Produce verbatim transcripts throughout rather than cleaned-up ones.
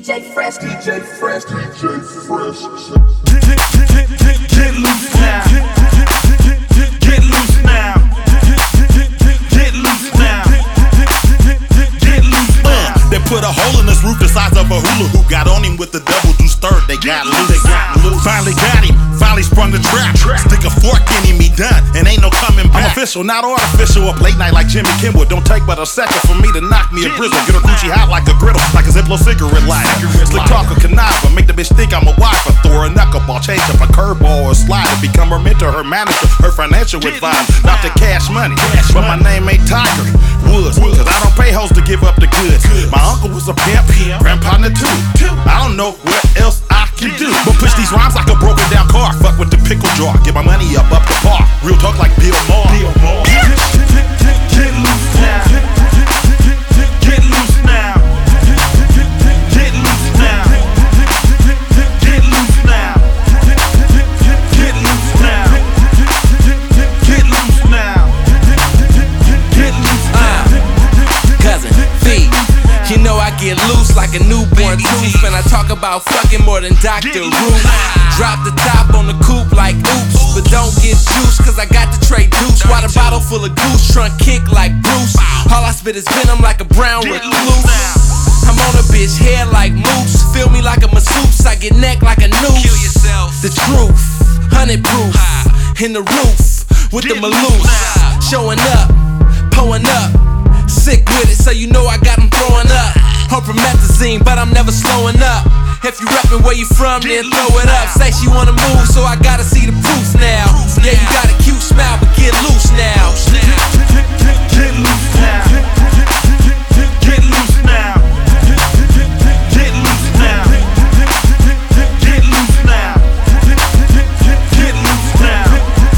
J Fresh, D J Fresh, D J Fresh. Get, get, get, get, get loose now. Get loose now. Get loose now. Get loose now. They put a hole in this roof the size of a hula hoop. Got on him with the double deuce third. They got loose. They got loose. Finally got him. Finally sprung the trap. Stick a fork in him, he done, and ain't no coming back. I'm official, not artificial. Up late night like Jimmy Kimmel. Don't take but a second for me to knock me a brizzle. Get her coochie hot like a griddle, like a Ziplo cigarette lighter. Slick talk or conniver, make the bitch think I'm a wifer. Throw her a knuckleball, change up a curveball or a slider. Become her mentor, her manager, her financial advisor. Not the cash money, but my name ain't Tiger Woods, cause I don't pay hoes to give up the goods. My uncle was a pimp, grandpa too. I don't know what else I can do but push these rhymes like a broken down car. Fuck with the pickle jar, get my money up up the park. Real talk like Bill Maher. Get loose now. Get loose now. Get loose now. Get loose now. Get loose now. Get loose now. Get loose now. Cousin V, you know I get loose like a newborn tooth, and I talk about fucking more than Doctor Ruth. Drop the top on the coupe like oops, but don't get juice, cause I got the tray deuce. Water bottle full of goose, trunk kick like Bruce. All I spit is venom like a brown recluse. I'm on a bitch head like moose, feel me like a masseuse. I get neck like a noose. The truth, hundred proof, in the roof with the maloose. Showing up, pulling up, sick with it, so you know I got them throwing up. Hope promethazine, but I'm never slowing up. If you reppin' where you from, then throw it up. Say she wanna move, so I gotta see the proof now. Yeah, you got a cute smile, but get loose now. Get loose now. Get loose now. Get loose now. Get loose now. Get loose now.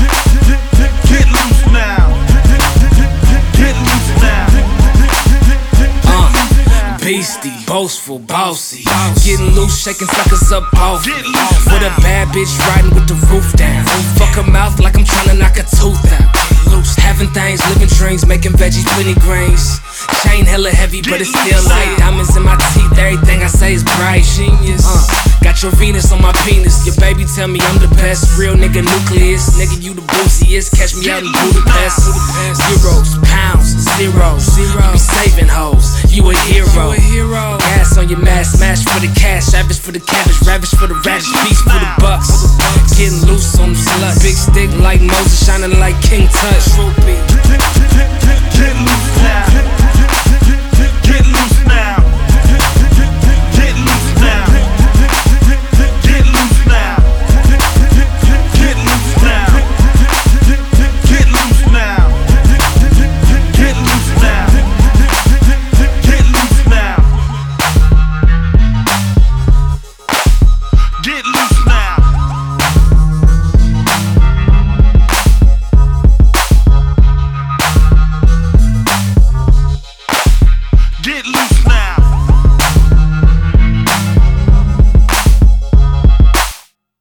Get loose now. Get loose now. Uh, beastie, boastful, bossy. Getting loose, shaking suckers up off me. With a bad bitch riding with the roof down. Fuck her mouth like I'm tryna knock a tooth out. Loose, having things, living dreams, making veggies, plenty grains. Chain hella heavy, but it's still light. Diamonds in my teeth, everything I say is bright. Genius. Uh, got your Venus on my penis. Your baby tell me I'm the best. Real nigga nucleus. Nigga, you the booziest. Catch me out in Budapest. Zeros, pounds, zeros. You be saving hoes. You a hero. Gas on your mask, smash for the cash. Savage for the cabbage, ravish for the radish, beast for the bucks. Getting loose on them sluts. Big stick like Moses, shining like King Tut. Get loose.